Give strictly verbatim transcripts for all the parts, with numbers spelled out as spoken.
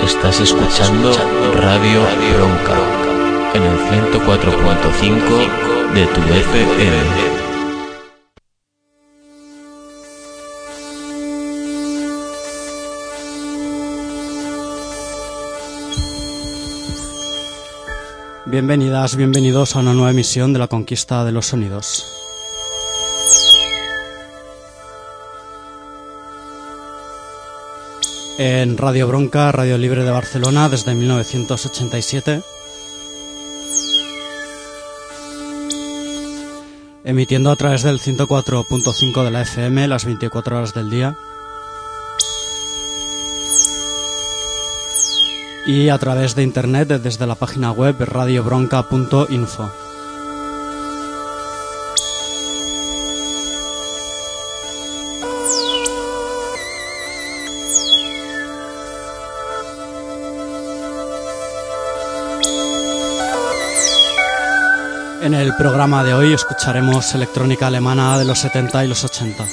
Estás escuchando Radio Bronca en el ciento cuatro punto cinco de tu F M. Bienvenidas, bienvenidos a una nueva emisión de La Conquista de los Sonidos. En Radio Bronca, Radio Libre de Barcelona, desde mil novecientos ochenta y siete. Emitiendo a través del ciento cuatro punto cinco de la F M las veinticuatro horas del día. Y a través de internet desde la página web radio bronca punto info. En el programa de hoy escucharemos electrónica alemana de los setenta y los ochenta.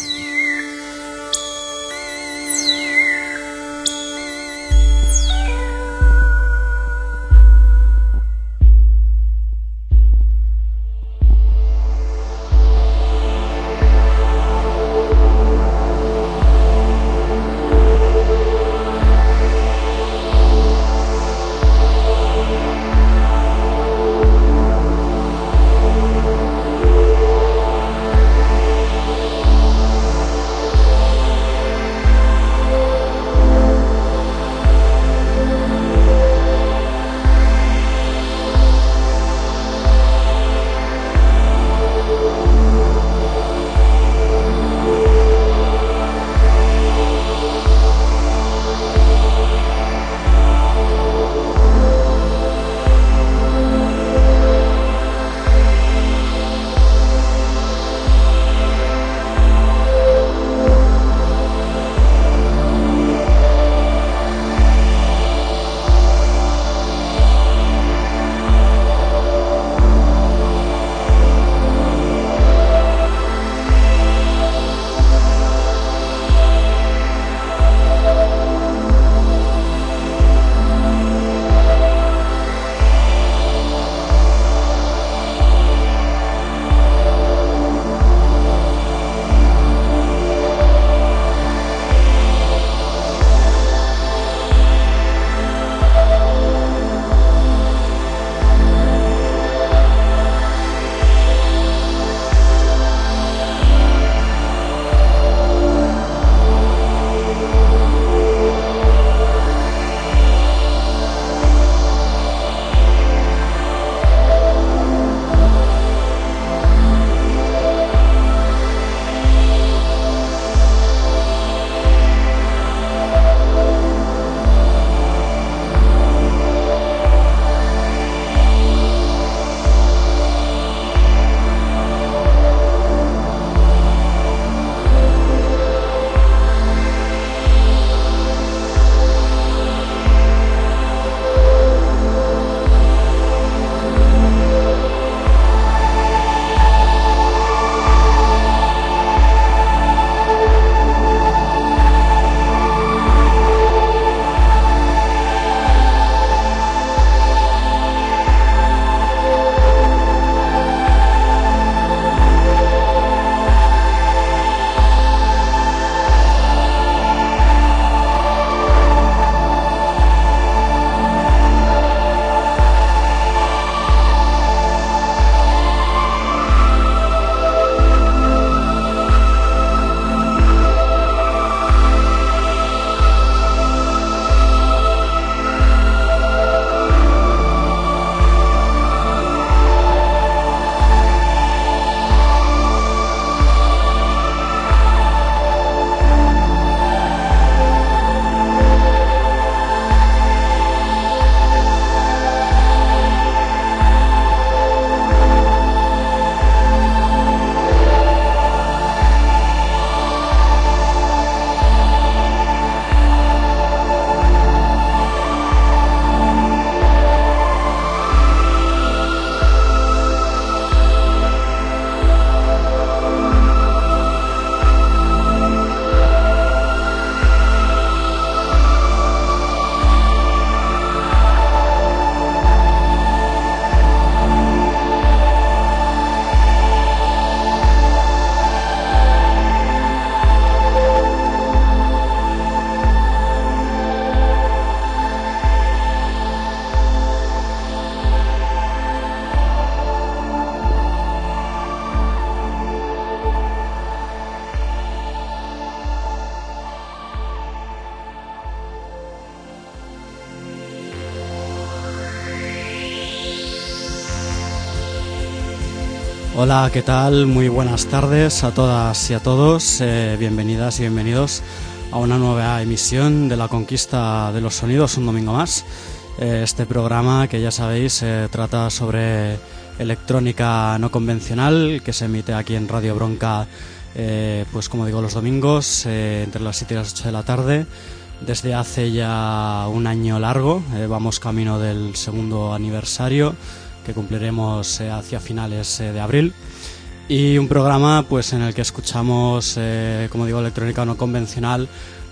Hola, ¿qué tal? Muy buenas tardes a todas y a todos. Eh, bienvenidas y bienvenidos a una nueva emisión de La Conquista de los Sonidos, un domingo más. Eh, este programa que ya sabéis eh, trata sobre electrónica no convencional, que se emite aquí en Radio Bronca, eh, pues como digo, los domingos eh, entre las siete y las ocho de la tarde. Desde hace ya un año largo, eh, vamos camino del segundo aniversario que cumpliremos eh, hacia finales eh, de abril, y un programa pues en el que escuchamos, eh, como digo, electrónica no convencional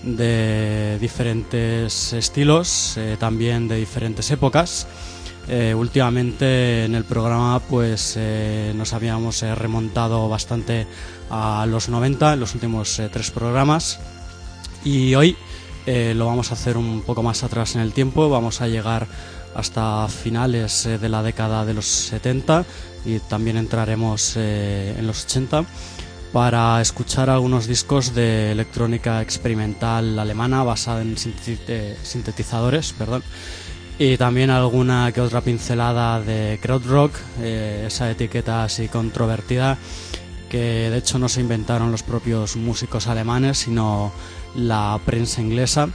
de diferentes estilos, eh, también de diferentes épocas. Eh, últimamente en el programa pues eh, nos habíamos eh, remontado bastante a los noventa en los últimos eh, tres programas, y hoy eh, lo vamos a hacer un poco más atrás en el tiempo. Vamos a llegar hasta finales eh, de la década de los setenta y también entraremos eh, en los ochenta para escuchar algunos discos de electrónica experimental alemana basada en sintetizadores, perdón, y también alguna que otra pincelada de krautrock, eh, esa etiqueta así controvertida que de hecho no se inventaron los propios músicos alemanes, sino la prensa inglesa,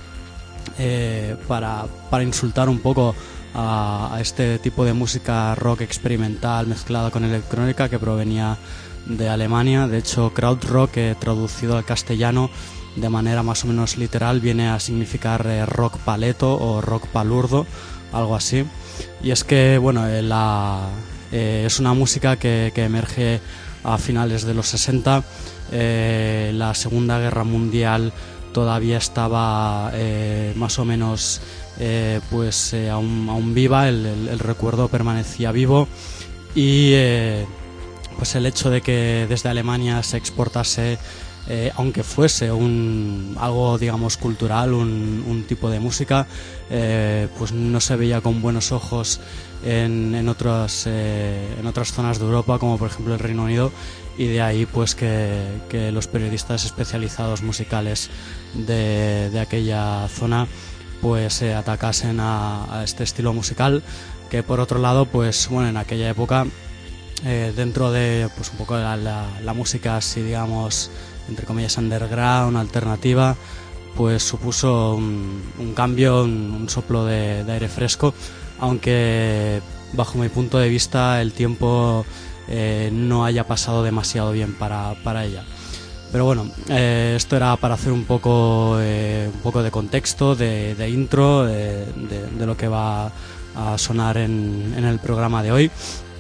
eh, para, para insultar un poco a, a este tipo de música rock experimental mezclada con electrónica que provenía de Alemania. De hecho, krautrock, eh, traducido al castellano de manera más o menos literal, viene a significar eh, rock paleto o rock palurdo, algo así. Y es que, bueno, eh, la, eh, es una música que, que emerge a finales de los sesenta. Eh, la Segunda Guerra Mundial todavía estaba eh, más o menos eh, pues eh, aún, aún viva, el, el, el recuerdo permanecía vivo, y eh, pues el hecho de que desde Alemania se exportase, eh, aunque fuese un algo digamos cultural, un, un tipo de música, eh, pues no se veía con buenos ojos en, en otras eh, en otras zonas de Europa, como por ejemplo el Reino Unido, y de ahí pues que, que los periodistas especializados musicales de, de aquella zona pues eh, atacasen a, a este estilo musical, que por otro lado pues bueno, en aquella época eh, dentro de pues un poco la, la, la música así digamos entre comillas underground, alternativa, pues supuso un, un cambio, un, un soplo de, de aire fresco, aunque bajo mi punto de vista el tiempo eh, no haya pasado demasiado bien para, para ella. Pero bueno, eh, esto era para hacer un poco, eh, un poco de contexto, de, de intro, de, de, de lo que va a sonar en, en el programa de hoy.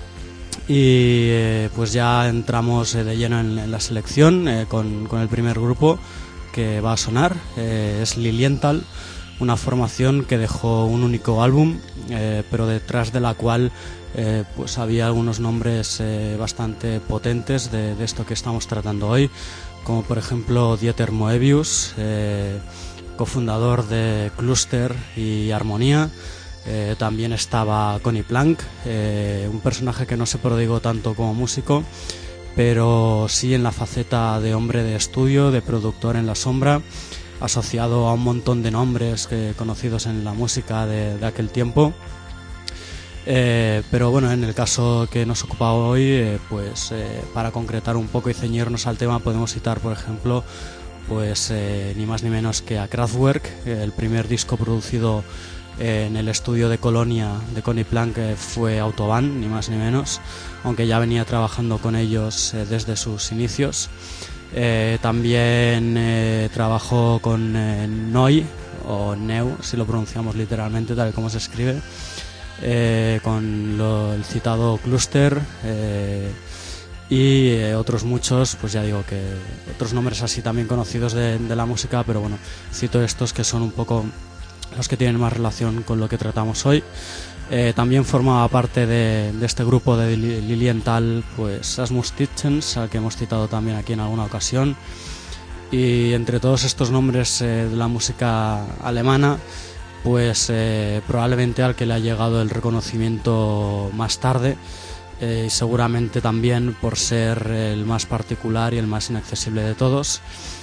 Y eh, pues ya entramos eh, de lleno en, en la selección eh, con, con el primer grupo que va a sonar. Eh, es Lilienthal, una formación que dejó un único álbum, eh, pero detrás de la cual eh, pues había algunos nombres eh, bastante potentes de, de esto que estamos tratando hoy, como por ejemplo Dieter Moebius, eh, cofundador de Cluster y Armonía. Eh, también estaba Conny Plank, eh, un personaje que no se prodigó tanto como músico, pero sí en la faceta de hombre de estudio, de productor en la sombra, asociado a un montón de nombres que, conocidos en la música de, de aquel tiempo. Eh, pero bueno, en el caso que nos ocupa hoy, eh, pues eh, para concretar un poco y ceñirnos al tema, podemos citar por ejemplo pues eh, ni más ni menos que a Kraftwerk. Eh, el primer disco producido eh, en el estudio de Colonia de Conny Plank eh, fue Autobahn, ni más ni menos, aunque ya venía trabajando con ellos eh, desde sus inicios. Eh, también eh, trabajó con eh, Neu, o Neu, si lo pronunciamos literalmente tal y como se escribe, eh, con lo, el citado Cluster, eh, y eh, otros muchos, pues ya digo que otros nombres así también conocidos de, de la música, pero bueno, cito estos que son un poco los que tienen más relación con lo que tratamos hoy. Eh, también formaba parte de, de este grupo de Lilienthal pues Asmus Tietjens, al que hemos citado también aquí en alguna ocasión, y entre todos estos nombres eh, de la música alemana, pues eh, probablemente al que le ha llegado el reconocimiento más tarde, eh, y seguramente también por ser el más particular y el más inaccesible de todos.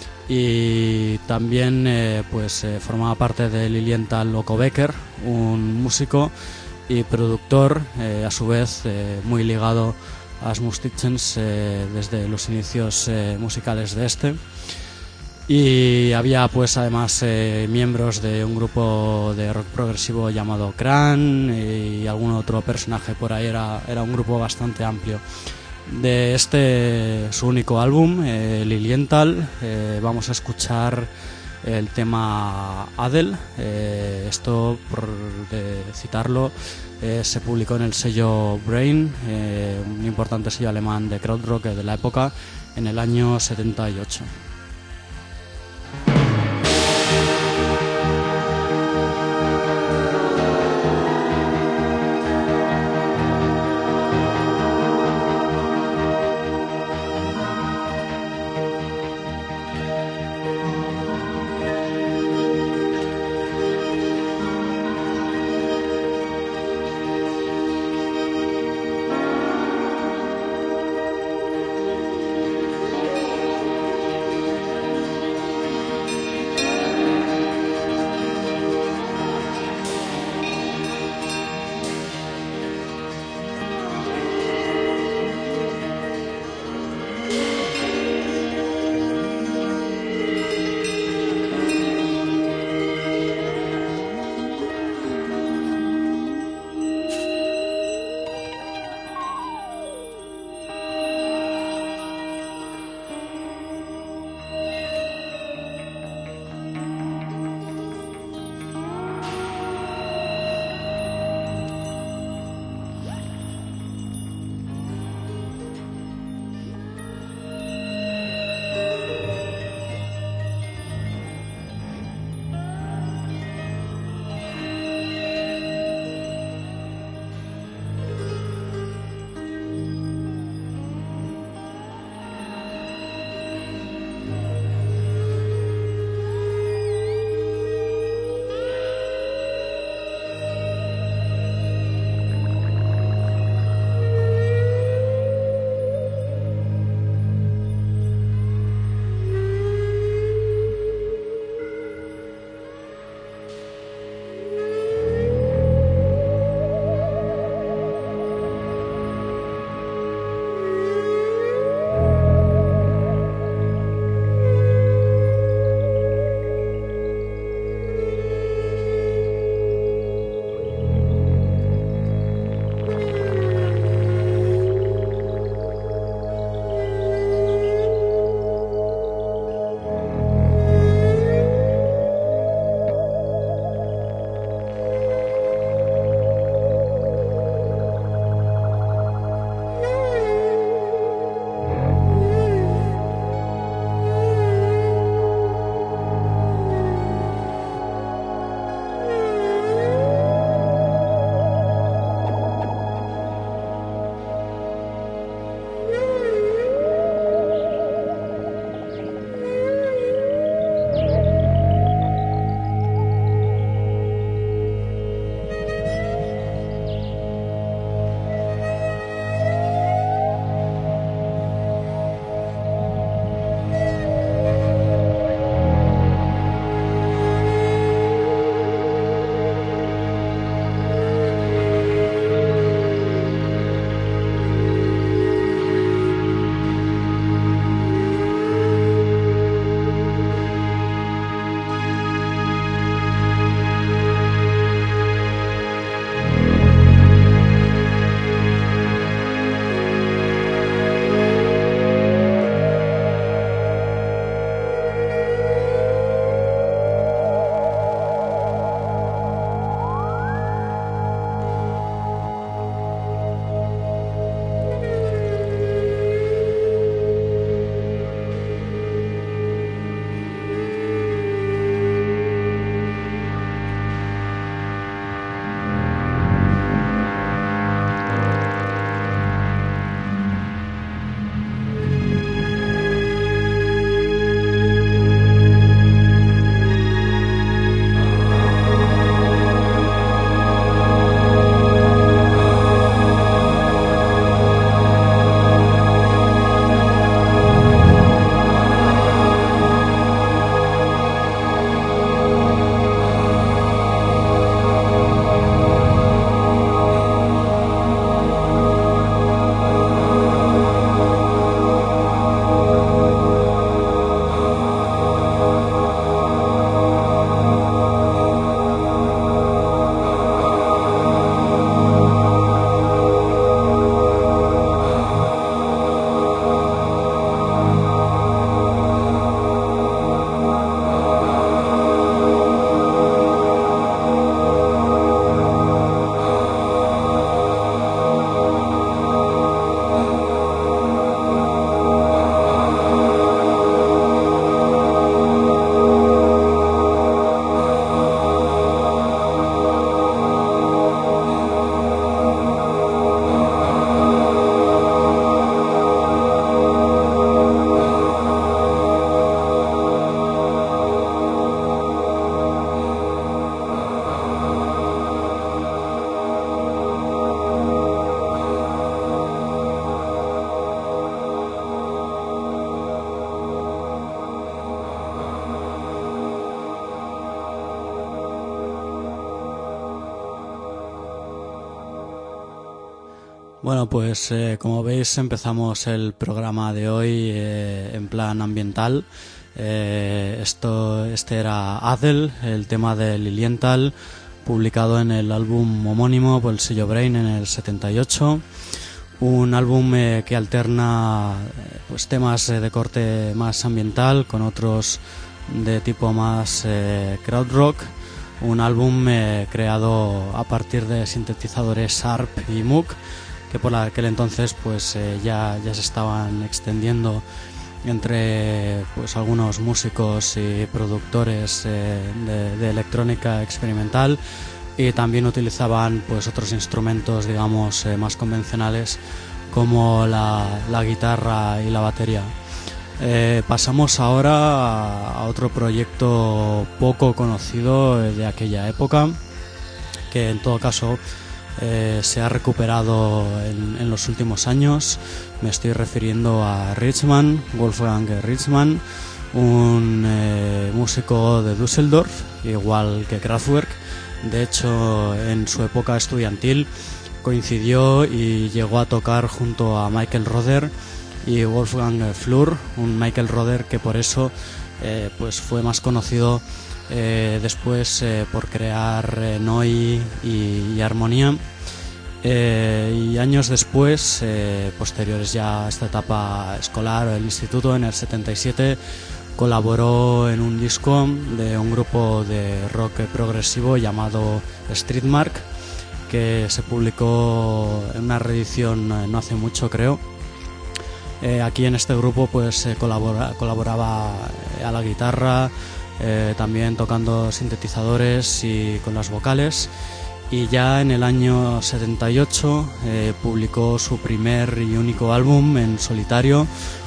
Y también eh, pues eh, formaba parte de Lilienthal Loco Becker, un músico y productor, eh, a su vez eh, muy ligado Asmus Tietjens eh, desde los inicios eh, musicales de este. Y había pues además eh, miembros de un grupo de rock progresivo llamado Cran y algún otro personaje por ahí. Era, era un grupo bastante amplio. De este su único álbum, eh, Lilienthal, eh, vamos a escuchar el tema Adel. Eh, esto, por de citarlo, eh, se publicó en el sello Brain, eh, un importante sello alemán de krautrock de la época, en el año setenta y ocho. Bueno, pues eh, como veis empezamos el programa de hoy eh, en plan ambiental. Eh, esto, este era Adele, el tema de Lilienthal, publicado en el álbum homónimo por el sello Brain en el setenta y ocho. Un álbum eh, que alterna eh, pues temas eh, de corte más ambiental con otros de tipo más eh, krautrock. Un álbum eh, creado a partir de sintetizadores A R P y Moog, que por aquel entonces pues eh, ya, ya se estaban extendiendo entre pues algunos músicos y productores eh, de, de electrónica experimental, y también utilizaban pues otros instrumentos, digamos, eh, más convencionales como la, la guitarra y la batería. Eh, pasamos ahora a, a otro proyecto poco conocido de aquella época, que en todo caso eh, se ha recuperado en, en los últimos años. Me estoy refiriendo a Richman, Wolfgang Richman, un eh, músico de Düsseldorf, igual que Kraftwerk. De hecho, en su época estudiantil coincidió y llegó a tocar junto a Michael Roder y Wolfgang Flür, un Michael Roder que por eso eh, pues fue más conocido eh, después eh, por crear eh, Noi y, y Armonía. Eh, y años después, eh, posteriores ya a esta etapa escolar o del instituto, en el setenta y siete colaboró en un disco de un grupo de rock progresivo llamado Streetmark, que se publicó en una reedición eh, no hace mucho, creo. Eh, aquí en este grupo pues eh, colabora, colaboraba eh, a la guitarra, eh, también tocando sintetizadores y con las vocales. Y ya en el año setenta y ocho eh, publicó su primer y único álbum en solitario,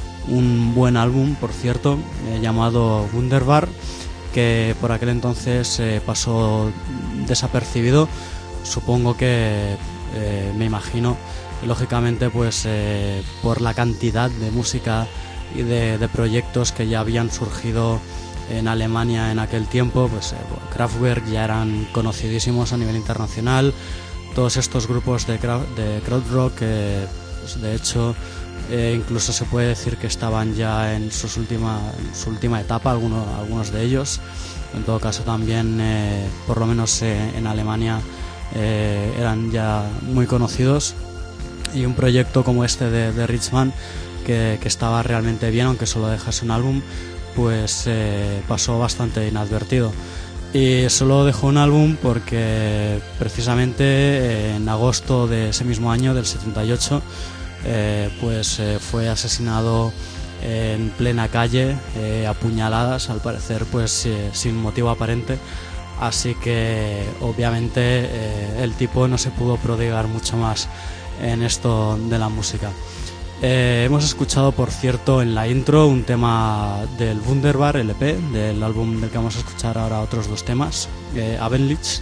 un buen álbum, por cierto, eh, llamado Wunderbar, que por aquel entonces eh, pasó desapercibido. Supongo que, eh, me imagino, lógicamente pues eh, por la cantidad de música y de, de proyectos que ya habían surgido en Alemania en aquel tiempo. Pues eh, Kraftwerk ya eran conocidísimos a nivel internacional. Todos estos grupos de, de krautrock, eh, pues de hecho eh, incluso se puede decir que estaban ya en, sus última, en su última etapa, algunos, algunos de ellos. En todo caso también, eh, por lo menos eh, en Alemania, eh, eran ya muy conocidos. Y un proyecto como este de, de Richman, que, que estaba realmente bien, aunque solo dejase un álbum, pues eh, pasó bastante inadvertido. Y solo dejó un álbum porque precisamente eh, en agosto de ese mismo año, del setenta y ocho, eh, pues eh, fue asesinado en plena calle, eh, a puñaladas, al parecer pues eh, sin motivo aparente. Así que obviamente eh, el tipo no se pudo prodigar mucho más en esto de la música. Eh, hemos escuchado, por cierto, en la intro un tema del Wunderbar L P, del álbum del que vamos a escuchar ahora otros dos temas, eh, Abendlicht,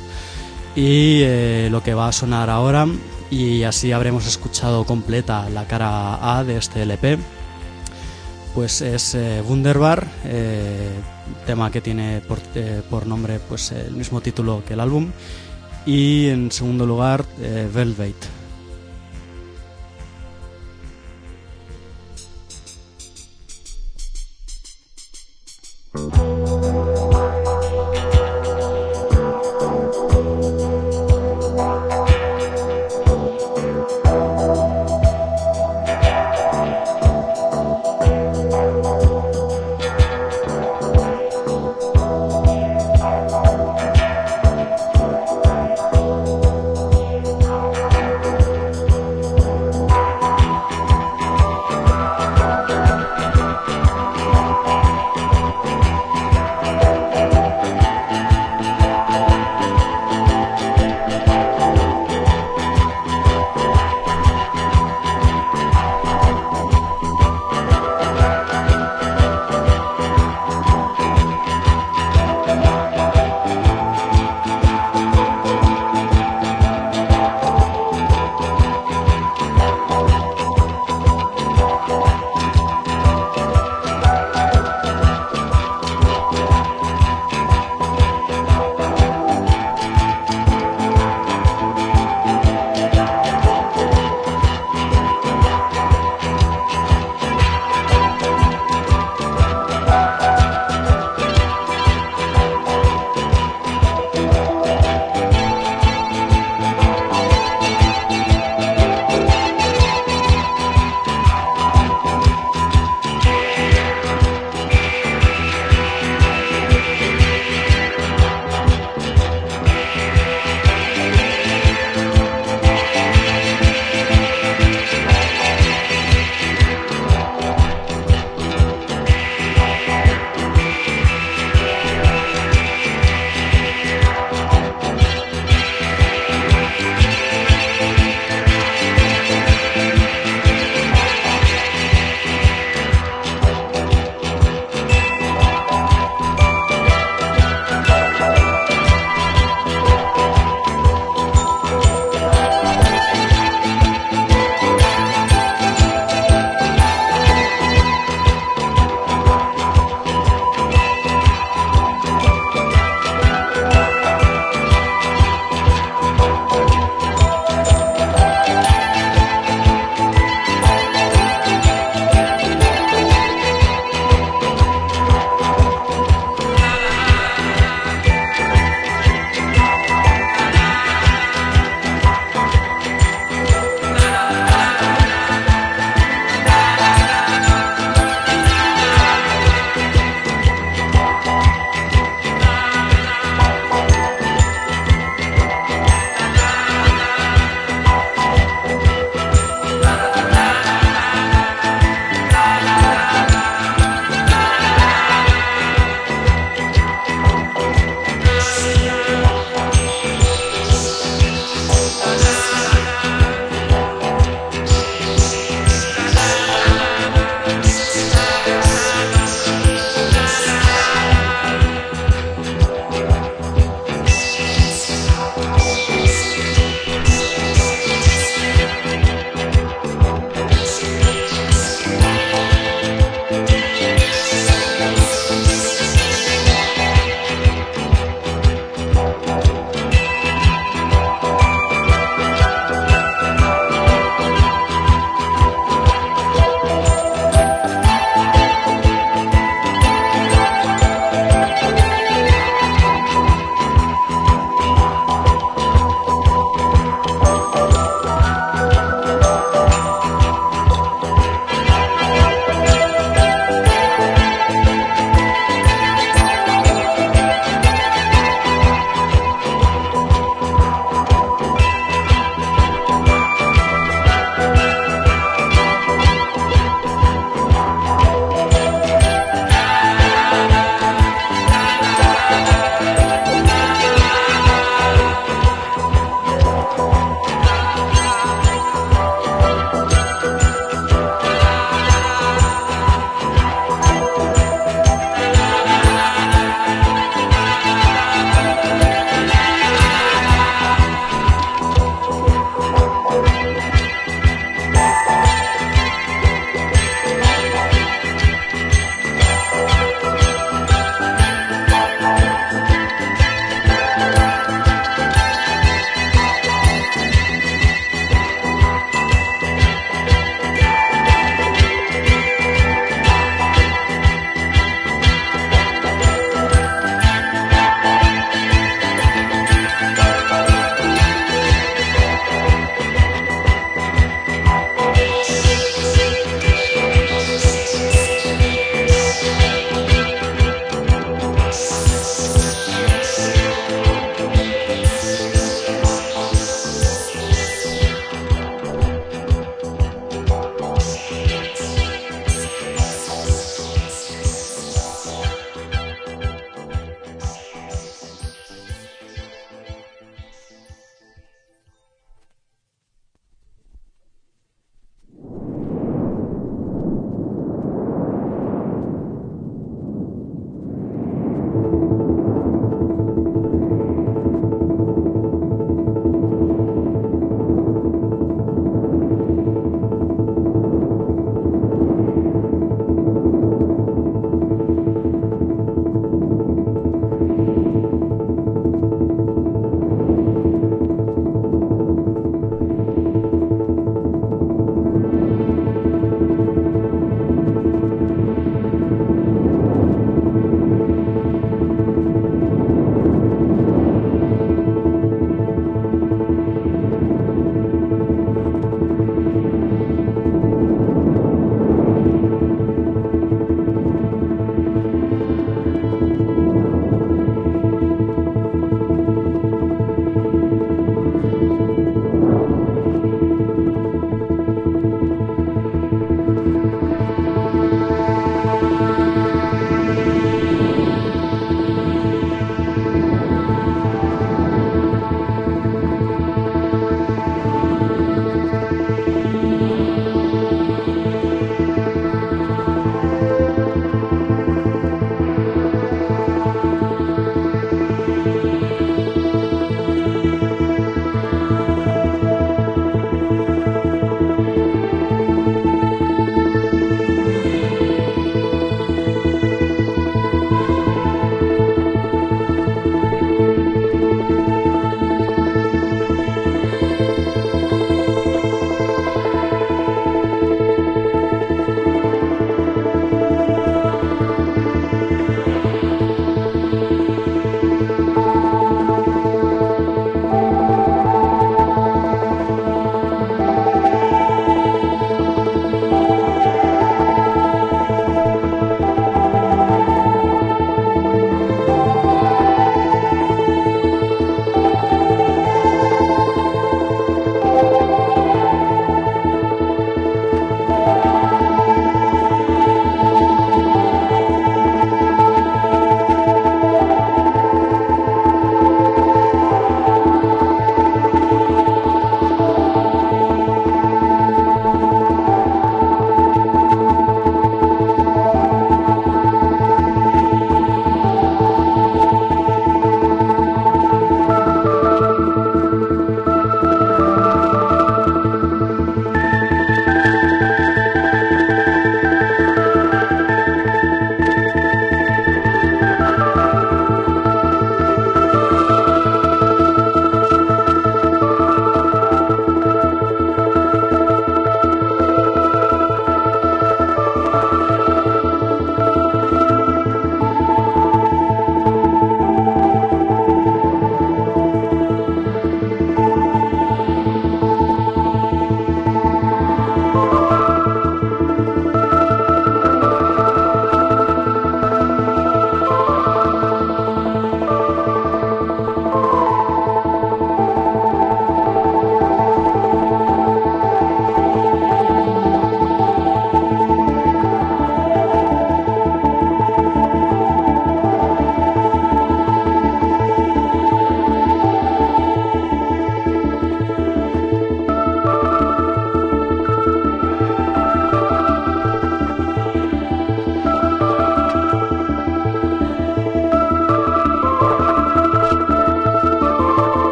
y eh, lo que va a sonar ahora, y así habremos escuchado completa la cara A de este L P, pues es eh, Wunderbar, eh, tema que tiene por, eh, por nombre pues el mismo título que el álbum, y en segundo lugar eh, Velvet.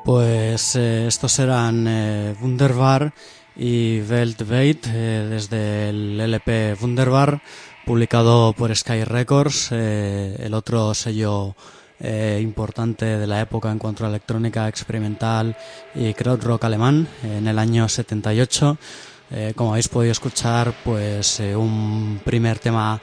Pues eh, estos eran eh, Wunderbar y Weltweit, eh, desde el L P Wunderbar, publicado por Sky Records, eh, el otro sello eh, importante de la época en cuanto a electrónica experimental y krautrock alemán, en el año setenta y ocho. Eh, como habéis podido escuchar, pues eh, un primer tema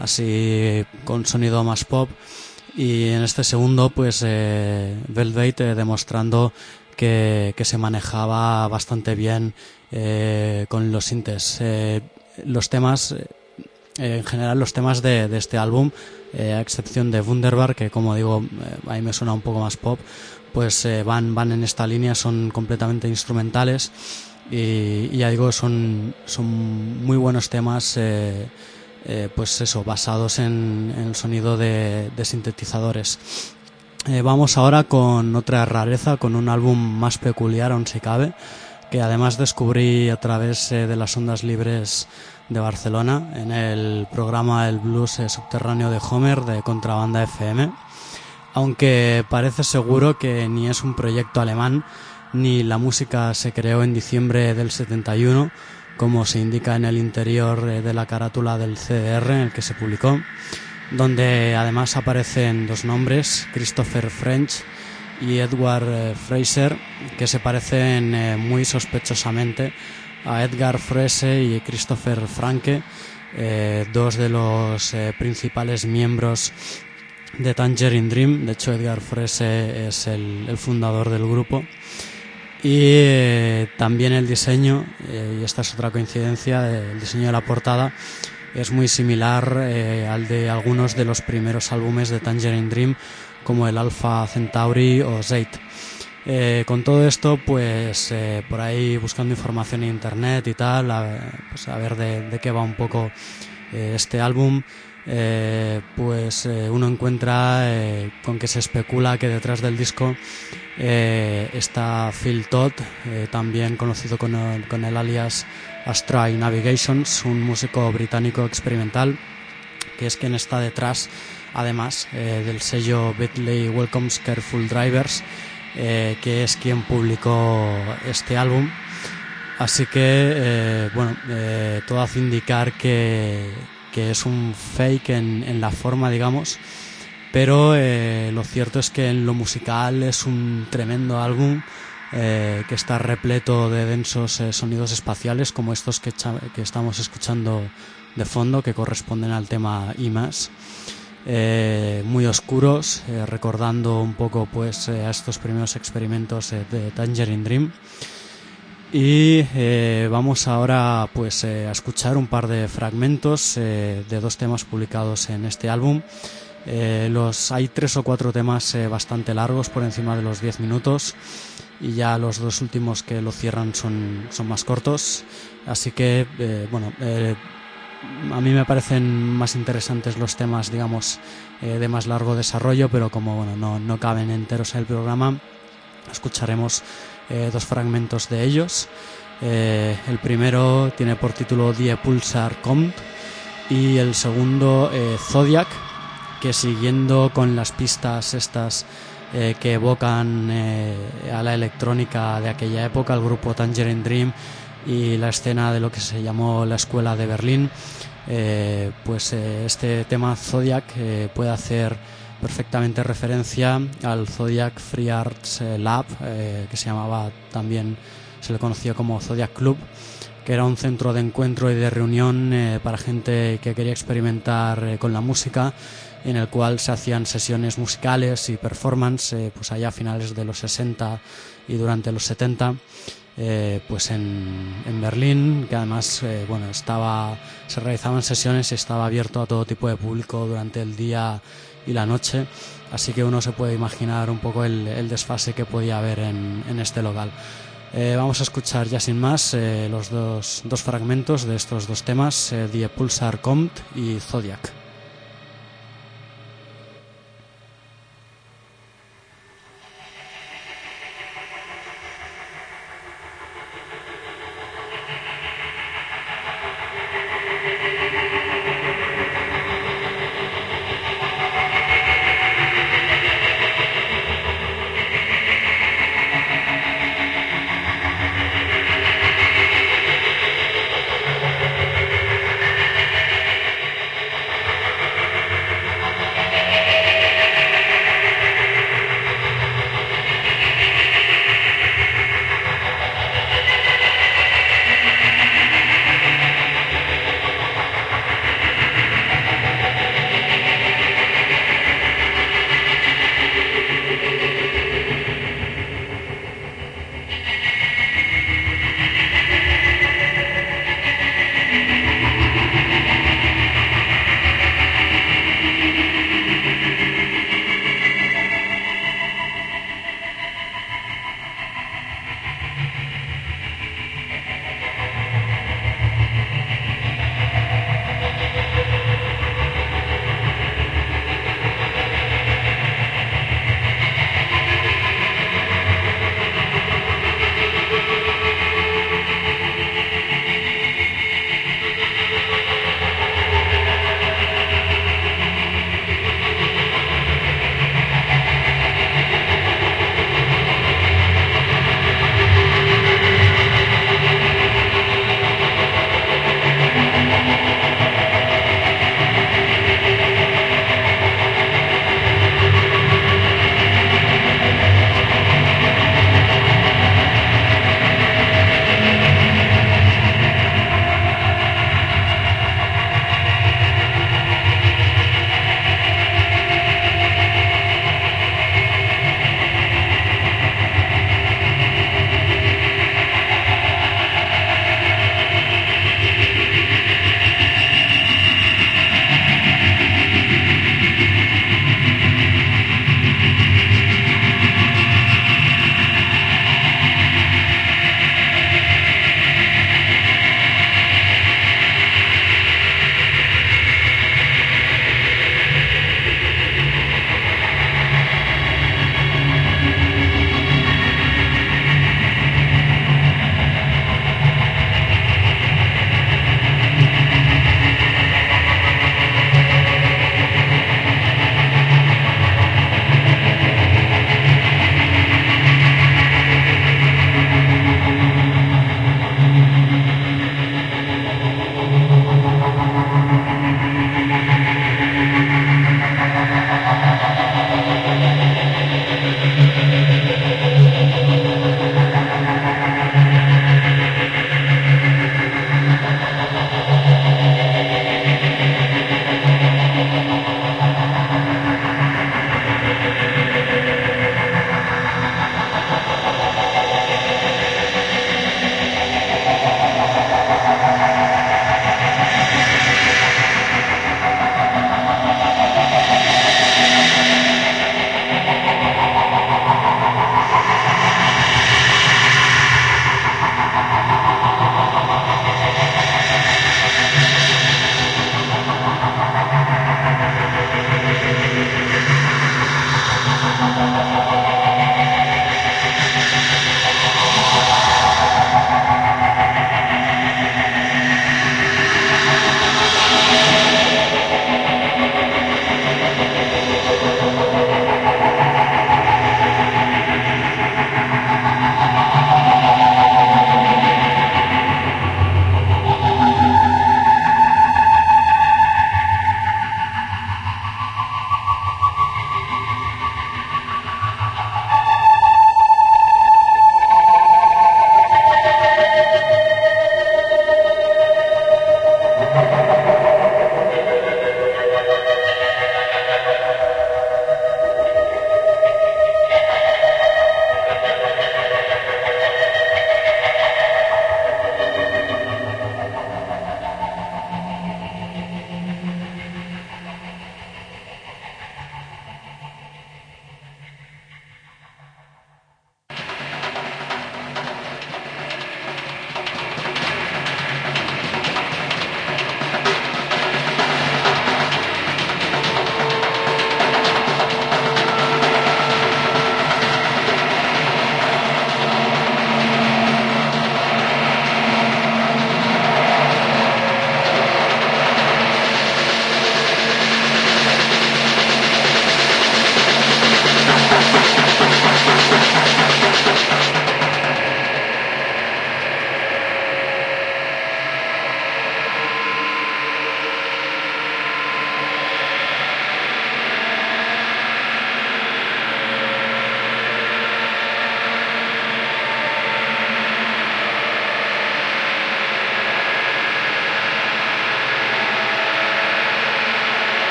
así con sonido más pop, y en este segundo pues eh, Weltweit eh, demostrando que, que se manejaba bastante bien eh, con los sintes. Eh, los temas eh, en general los temas de, de este álbum, eh, a excepción de Wunderbar, que como digo eh, a mí me suena un poco más pop, pues eh, van, van en esta línea, son completamente instrumentales y, y ya digo, son, son muy buenos temas, eh, eh, pues eso, basados en, en el sonido de, de sintetizadores. Eh, vamos ahora con otra rareza, con un álbum más peculiar aún si cabe, que además descubrí a través eh, de las ondas libres de Barcelona en el programa El Blues eh, Subterráneo de Homer de Contrabanda F M, aunque parece seguro que ni es un proyecto alemán ni la música se creó en diciembre del setenta y uno, como se indica en el interior eh, de la carátula del C D R en el que se publicó, donde además aparecen dos nombres, Christopher French y Edward eh, Fraser, que se parecen eh, muy sospechosamente a Edgar Froese y Christopher Franke, eh, dos de los eh, principales miembros de Tangerine Dream. De hecho, Edgar Froese es el, el fundador del grupo. Y eh, también el diseño, eh, y esta es otra coincidencia, eh, el diseño de la portada es muy similar eh, al de algunos de los primeros álbumes de Tangerine Dream, como el Alpha Centauri o Zeit. Eh, con todo esto, pues eh, por ahí buscando información en internet y tal, a, pues, a ver de, de qué va un poco eh, este álbum, eh, pues eh, uno encuentra eh, con que se especula que detrás del disco eh, está Phil Todd, eh, también conocido con el, con el alias Astray Navigations, un músico británico experimental, que es quien está detrás, además eh, del sello Bentley Welcomes Careful Drivers, eh, que es quien publicó este álbum. Así que eh, bueno, eh, todo hace indicar que, que es un fake en, en la forma, digamos, pero eh, lo cierto es que en lo musical es un tremendo álbum, eh, que está repleto de densos eh, sonidos espaciales, como estos que, que estamos escuchando de fondo, que corresponden al tema I más. Eh, muy oscuros, eh, recordando un poco pues eh, a estos primeros experimentos eh, de Tangerine Dream. Y eh, vamos ahora pues eh, a escuchar un par de fragmentos eh, de dos temas publicados en este álbum. Eh, los hay tres o cuatro temas eh, bastante largos, por encima de los diez minutos, y ya los dos últimos que lo cierran son, son más cortos, así que eh, bueno, eh, a mí me parecen más interesantes los temas, digamos, eh, de más largo desarrollo, pero como bueno, no, no caben enteros en el programa, escucharemos eh, dos fragmentos de ellos. Eh, el primero tiene por título Die Pulsar kommt y el segundo eh, Zodiac, que siguiendo con las pistas estas eh, que evocan eh, a la electrónica de aquella época, el grupo Tangerine Dream y la escena de lo que se llamó la Escuela de Berlín, eh, pues eh, este tema Zodiac eh, puede hacer perfectamente referencia al Zodiac Free Arts Lab, eh, que se llamaba también, se le conocía como Zodiac Club, que era un centro de encuentro y de reunión eh, para gente que quería experimentar eh, con la música, en el cual se hacían sesiones musicales y performance eh, pues allá a finales de los sesenta y durante los setenta. Eh, pues en, en Berlín, que además eh, bueno, estaba, se realizaban sesiones y estaba abierto a todo tipo de público durante el día y la noche, así que uno se puede imaginar un poco el, el desfase que podía haber en, en este local. Eh, vamos a escuchar ya sin más eh, los dos, dos fragmentos de estos dos temas, eh, Die Pulsar kommt y Zodiac.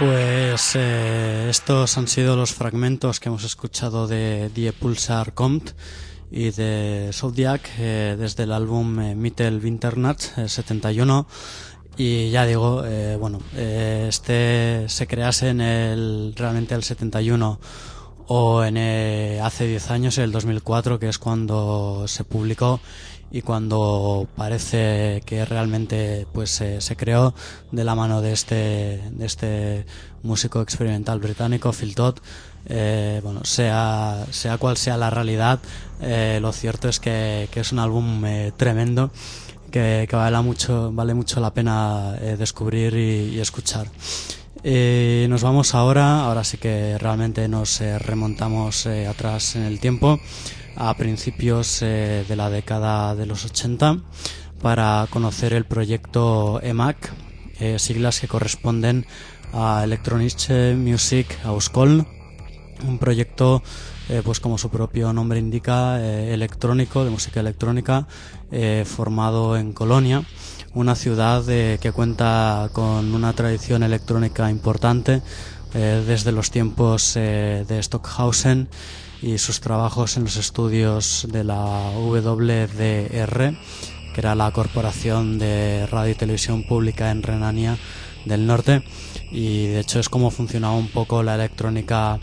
Pues eh, estos han sido los fragmentos que hemos escuchado de Die Pulsar Kommt y de Zodiac eh, desde el álbum eh, Mittel Winternacht eh, setenta y uno. Y ya digo, eh, bueno, eh, este se crease en el realmente el setenta y uno o en eh, hace diez años, en el dos mil cuatro, que es cuando se publicó y cuando parece que realmente pues eh, se creó de la mano de este de este músico experimental británico, Phil Todd. Eh, bueno, sea sea cual sea la realidad, eh, lo cierto es que, que es un álbum eh, tremendo que, que vale mucho vale mucho la pena eh, descubrir y, y escuchar. Eh, nos vamos ahora, ahora sí que realmente nos eh, remontamos eh, atrás en el tiempo, a principios eh, de la década de los ochenta, para conocer el proyecto E M A C, eh, siglas que corresponden a Elektronische Musik aus Köln, un proyecto eh, pues como su propio nombre indica, eh, electrónico, de música electrónica, eh, formado en Colonia, una ciudad eh, que cuenta con una tradición electrónica importante eh, desde los tiempos eh, de Stockhausen y sus trabajos en los estudios de la W D R, que era la Corporación de Radio y Televisión Pública en Renania del Norte, y de hecho es como funcionaba un poco la electrónica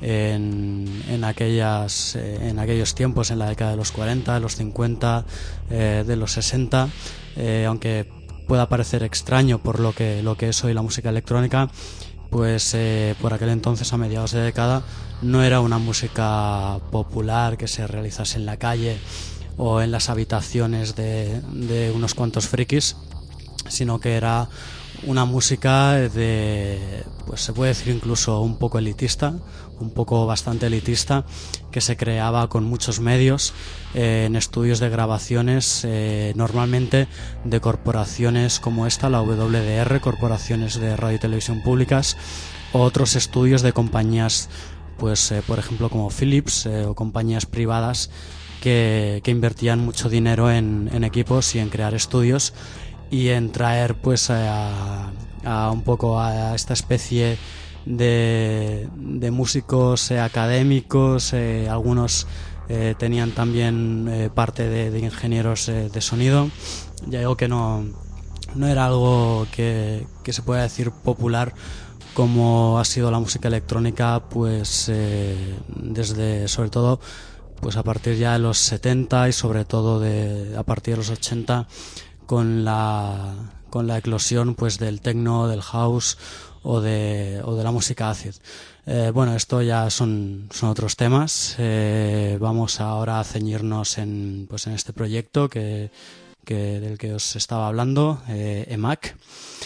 en, en aquellas eh, en aquellos tiempos, en la década de los cuarenta, de los cincuenta, eh, de los sesenta, eh, aunque pueda parecer extraño por lo que lo que es hoy la música electrónica, pues eh, por aquel entonces, a mediados de década, no era una música popular que se realizase en la calle o en las habitaciones de, de unos cuantos frikis, sino que era una música de, pues se puede decir incluso un poco elitista, un poco bastante elitista, que se creaba con muchos medios eh, en estudios de grabaciones, eh, normalmente de corporaciones como esta, la W D R, corporaciones de radio y televisión públicas, o otros estudios de compañías, pues eh, por ejemplo como Philips, eh, o compañías privadas que, que invertían mucho dinero en, en equipos y en crear estudios y en traer pues a, a un poco a esta especie de, de músicos eh, académicos, eh, algunos eh, tenían también eh, parte de, de ingenieros eh, de sonido. Ya digo que no, no era algo que, que se pueda decir popular como ha sido la música electrónica, pues eh, desde, sobre todo, pues a partir ya de los setenta y sobre todo de, a partir de los ochenta, con la con la eclosión pues del techno, del house o de o de la música acid. Eh, bueno, esto ya son son otros temas. Eh, vamos ahora a ceñirnos en pues en este proyecto que que del que os estaba hablando, eh, E M A C.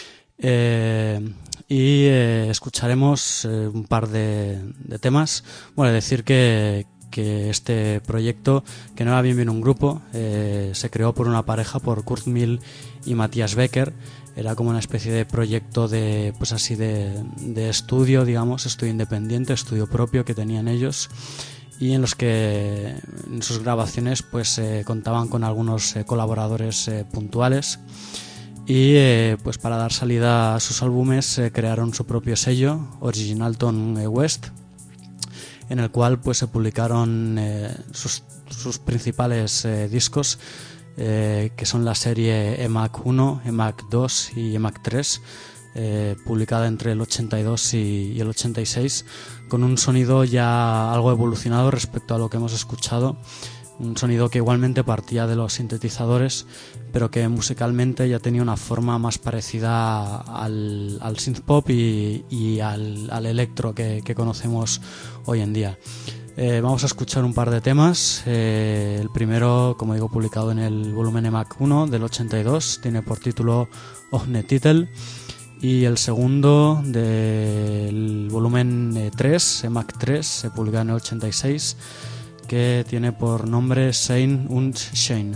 Eh, y eh, escucharemos eh, un par de, de temas. Bueno, decir que que este proyecto, que no era bien bien un grupo, eh, se creó por una pareja, por Kurt Mill y Matthias Becker. Era como una especie de proyecto de, pues así de, de estudio, digamos, estudio independiente, estudio propio que tenían ellos, y en los que en sus grabaciones pues eh, contaban con algunos eh, colaboradores eh, puntuales, y eh, pues para dar salida a sus álbumes eh, crearon su propio sello, Originalton West, en el cual pues se publicaron eh, sus, sus principales eh, discos, eh, que son la serie E M A C uno, E M A C dos y E M A C tres, eh, publicada entre el ochenta y dos y, y el ochenta y seis, con un sonido ya algo evolucionado respecto a lo que hemos escuchado, un sonido que igualmente partía de los sintetizadores, pero que musicalmente ya tenía una forma más parecida al, al synth pop y, y al, al electro que, que conocemos hoy en día. Eh, vamos a escuchar un par de temas. Eh, el primero, como digo, publicado en el volumen E M A C uno del ochenta y dos, tiene por título Ohne Titel, y el segundo del volumen tres, E M A C tres, publicado en el ochenta y seis, que tiene por nombre Sein und Schein.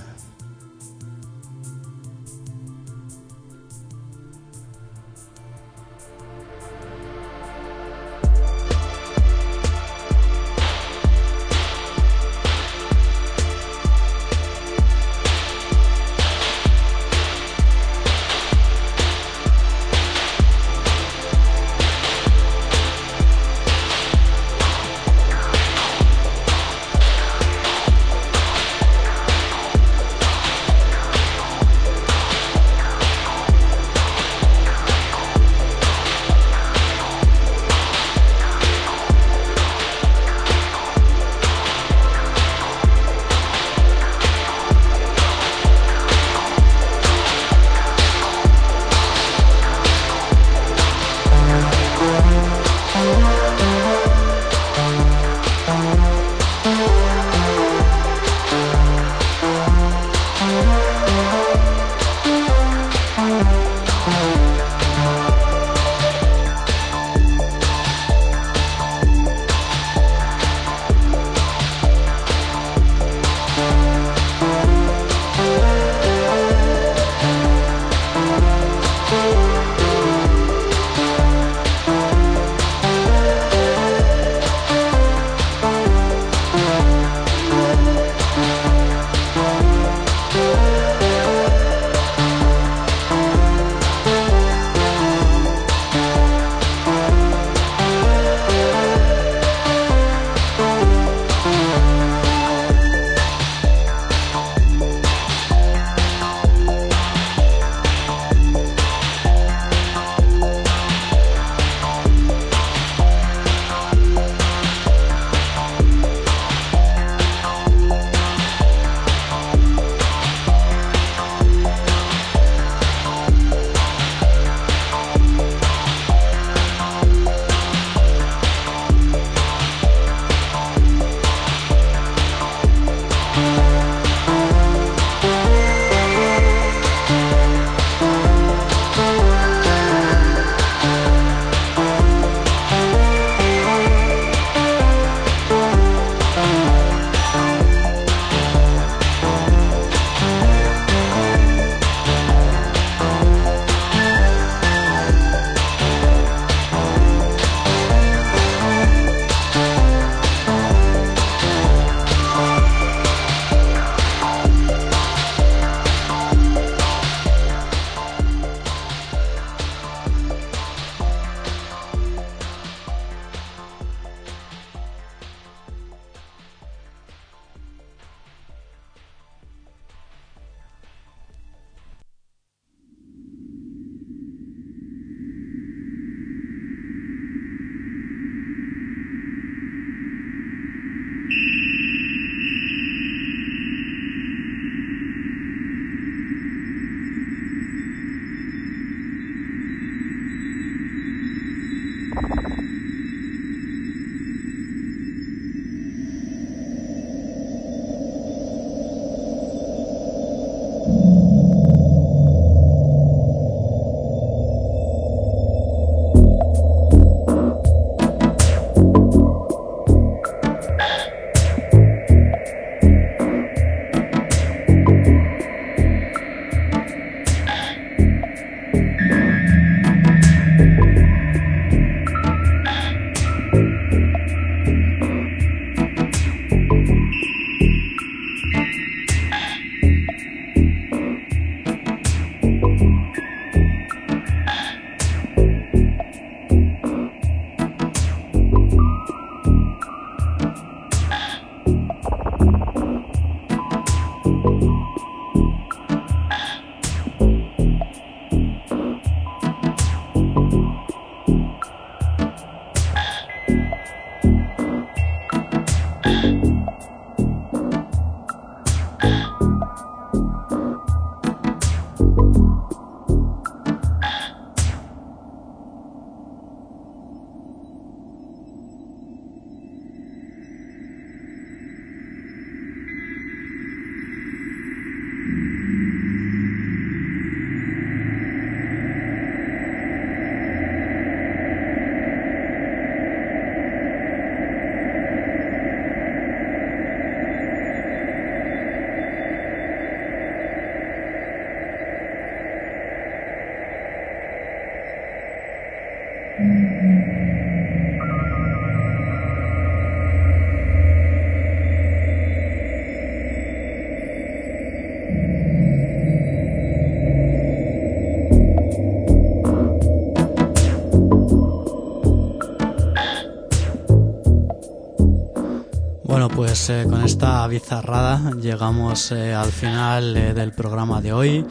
Bueno, pues eh, con esta bizarrada llegamos eh, al final eh, del programa de hoy.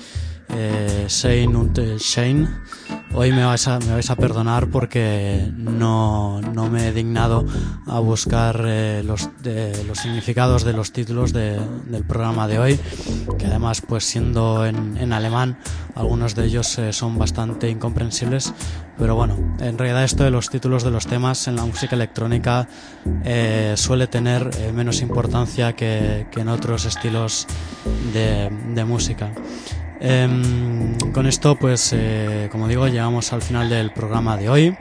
Eh, Shane und Shane. Hoy me vais a, me vais a perdonar porque no, no me he dignado a buscar eh, los, de, los significados de los títulos de, del programa de hoy, que además, pues siendo en, en alemán, algunos de ellos eh, son bastante incomprensibles. Pero bueno, en realidad esto de los títulos de los temas en la música electrónica eh, suele tener eh, menos importancia que, que en otros estilos de, de música. Eh, con esto, pues eh, como digo, llegamos al final del programa de hoy,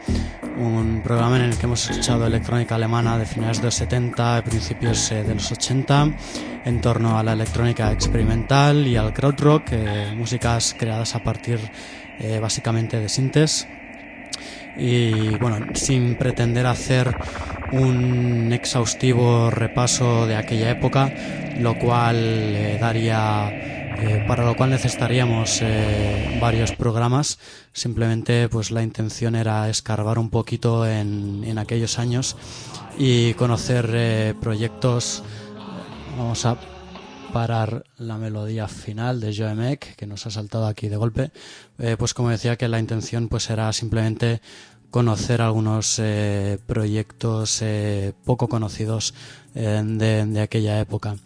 un programa en el que hemos escuchado electrónica alemana de finales de los setenta, principios eh, de los ochenta, en torno a la electrónica experimental y al krautrock, eh, músicas creadas a partir eh, básicamente de sintes. Y bueno, sin pretender hacer un exhaustivo repaso de aquella época, lo cual eh, daría eh, para lo cual necesitaríamos eh, varios programas. Simplemente pues la intención era escarbar un poquito en, en aquellos años y conocer eh, proyectos. Vamos a parar la melodía final de Joemek, que nos ha saltado aquí de golpe. Eh, pues como decía, que la intención pues era simplemente conocer algunos eh, proyectos eh, poco conocidos eh, de, de aquella época.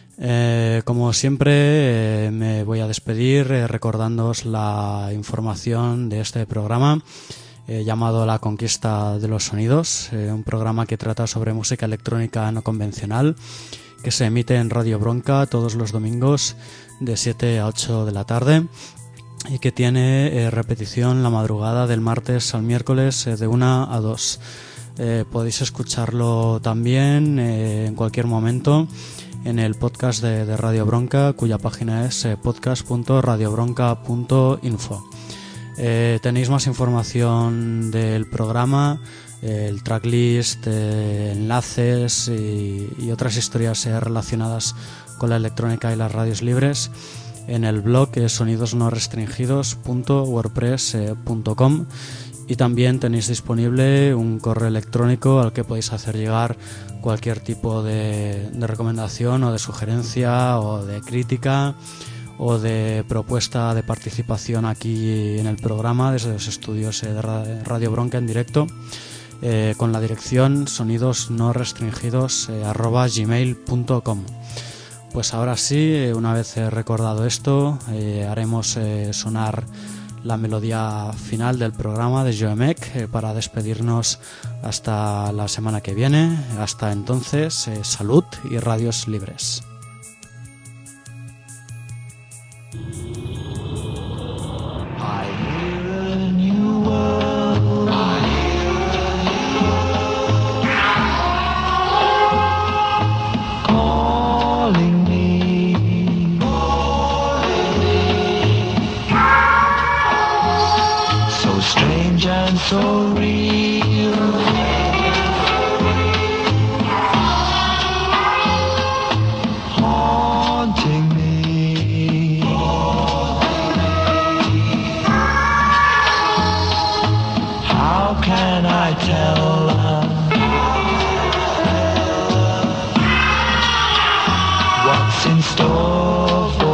Eh, como siempre, eh, me voy a despedir eh, recordándoos la información de este programa eh, llamado La Conquista de los Sonidos, eh, un programa que trata sobre música electrónica no convencional, que se emite en Radio Bronca todos los domingos de siete a ocho de la tarde y que tiene eh, repetición la madrugada del martes al miércoles eh, de una a dos. Eh, podéis escucharlo también eh, en cualquier momento en el podcast de, de Radio Bronca, cuya página es eh, podcast punto radio bronca punto info. Eh, tenéis más información del programa, el tracklist, eh, enlaces y, y otras historias eh, relacionadas con la electrónica y las radios libres en el blog eh, sonidos no restringidos punto wordpress punto com, y también tenéis disponible un correo electrónico al que podéis hacer llegar cualquier tipo de, de recomendación o de sugerencia o de crítica o de propuesta de participación aquí en el programa desde los estudios eh, de Radio Bronca en directo. Eh, con la dirección sonidos no restringidos eh, arroba gmail punto com. Pues ahora sí, eh, una vez eh, recordado esto, eh, haremos eh, sonar la melodía final del programa de Joemek eh, para despedirnos hasta la semana que viene. Hasta entonces, eh, salud y radios libres. in store for